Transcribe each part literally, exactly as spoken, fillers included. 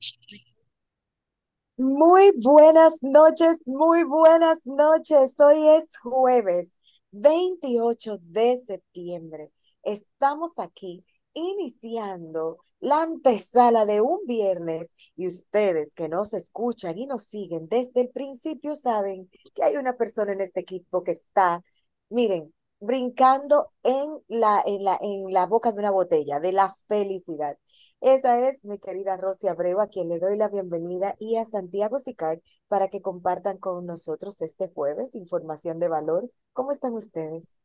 Muy buenas noches, muy buenas noches. Hoy es jueves veintiocho de septiembre. Estamos aquí iniciando la antesala de un viernes y ustedes que nos escuchan y nos siguen desde el principio saben que hay una persona en este equipo que está, miren, brincando en la, en la, en la boca de una botella de la felicidad. Esa es mi querida Rosy Abreu, a quien le doy la bienvenida, y a Santiago Sicard para que compartan con nosotros este jueves información de valor. ¿Cómo están ustedes?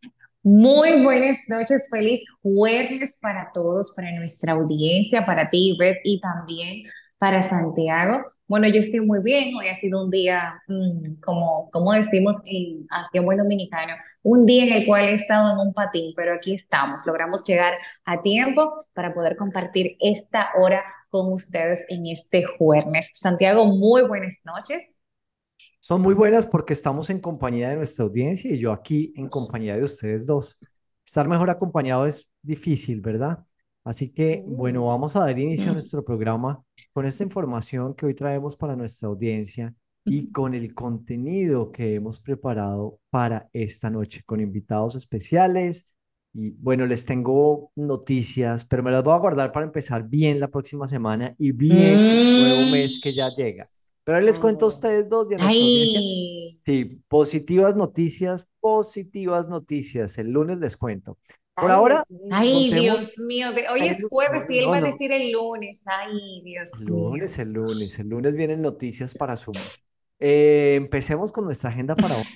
Muy buenas noches, feliz jueves para todos, para nuestra audiencia, para ti, Beth, y también para Santiago. Bueno, yo estoy muy bien, hoy ha sido un día, mm, como, como decimos en, aquí en buen dominicano, un día en el cual he estado en un patín, pero aquí estamos, logramos llegar a tiempo para poder compartir esta hora con ustedes en este jueves. Santiago, muy buenas noches. Son muy buenas porque estamos en compañía de nuestra audiencia y yo aquí en compañía de ustedes dos. Estar mejor acompañado es difícil, ¿verdad? Así que, bueno, Mm. vamos a dar inicio a nuestro programa con esta información que hoy traemos para nuestra audiencia y con el contenido que hemos preparado para esta noche, con invitados especiales. Y bueno, les tengo noticias, pero me las voy a guardar para empezar bien la próxima semana y bien el nuevo mes que ya Mm, llega. Pero ahí les cuento a Ay, ustedes dos y a nuestra audiencia. ay. Sí, positivas noticias, positivas noticias. El lunes les cuento. Por ay, ahora, Dios mío. Ay, Dios contemos. mío, de- hoy Ay, es Dios jueves y mío. él No, va a no. decir el lunes. Ay, Dios El mío. lunes, el lunes. El lunes vienen noticias para su mes. Eh, empecemos con nuestra agenda para hoy.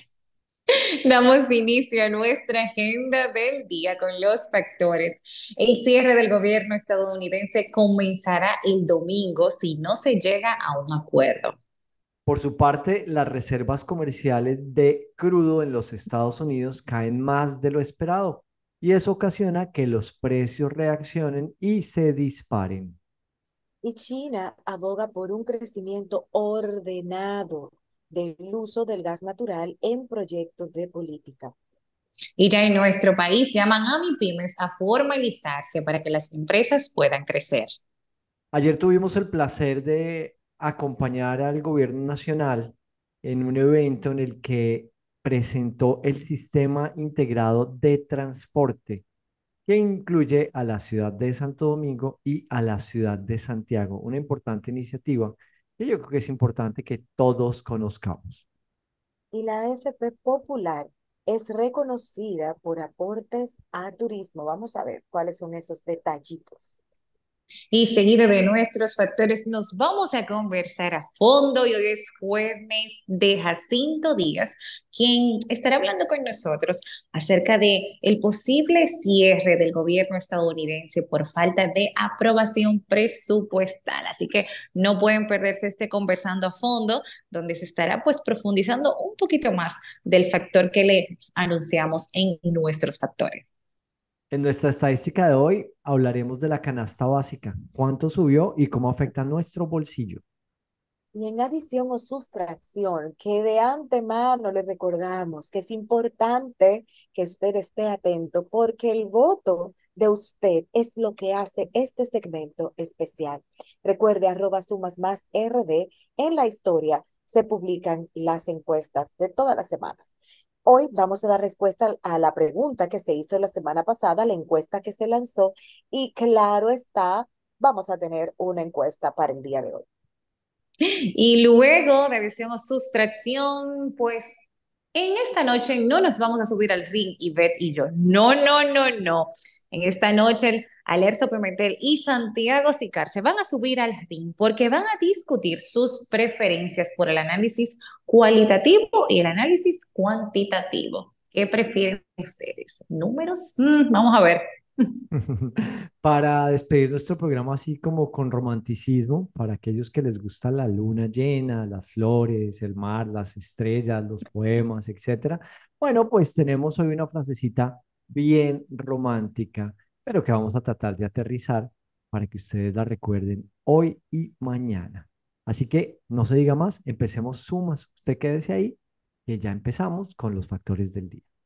Damos inicio a nuestra agenda del día con los factores. El cierre del gobierno estadounidense comenzará el domingo si no se llega a un acuerdo. Por su parte, las reservas comerciales de crudo en los Estados Unidos caen más de lo esperado y eso ocasiona que los precios reaccionen y se disparen. Y China aboga por un crecimiento ordenado del uso del gas natural en proyectos de política. Y ya en nuestro país llaman a MIPYMES a formalizarse para que las empresas puedan crecer. Ayer tuvimos el placer de acompañar al gobierno nacional en un evento en el que presentó el sistema integrado de transporte, que incluye a la ciudad de Santo Domingo y a la ciudad de Santiago. Una importante iniciativa que yo creo que es importante que todos conozcamos. Y la A F P Popular es reconocida por aportes a turismo. Vamos a ver cuáles son esos detallitos. Y seguido de nuestros factores, nos vamos a conversar a fondo y hoy es jueves de Jacinto Díaz, quien estará hablando con nosotros acerca de el posible cierre del gobierno estadounidense por falta de aprobación presupuestal. Así que no pueden perderse este conversando a fondo, donde se estará pues profundizando un poquito más del factor que le anunciamos en nuestros factores. En nuestra estadística de hoy hablaremos de la canasta básica, cuánto subió y cómo afecta nuestro bolsillo. Y en adición o sustracción, que de antemano le recordamos que es importante que usted esté atento porque el voto de usted es lo que hace este segmento especial. Recuerde, arroba sumas más R D, en la historia se publican las encuestas de todas las semanas. Hoy vamos a dar respuesta a la pregunta que se hizo la semana pasada, la encuesta que se lanzó, y claro está, vamos a tener una encuesta para el día de hoy. Y luego de adición o sustracción, pues en esta noche no nos vamos a subir al ring, Ivette y yo. No, no, no, no. En esta noche, Alerzo Pimentel y Santiago Sicar se van a subir al ring porque van a discutir sus preferencias por el análisis cualitativo y el análisis cuantitativo. ¿Qué prefieren ustedes? ¿Números? Mm, vamos a ver. Para despedir nuestro programa así como con romanticismo, para aquellos que les gusta la luna llena, las flores, el mar, las estrellas, los poemas, etcétera. Bueno, pues tenemos hoy una frasecita bien romántica, pero que vamos a tratar de aterrizar para que ustedes la recuerden hoy y mañana. Así que no se diga más, empecemos sumas. Usted quédese ahí, que ya empezamos con los factores del día.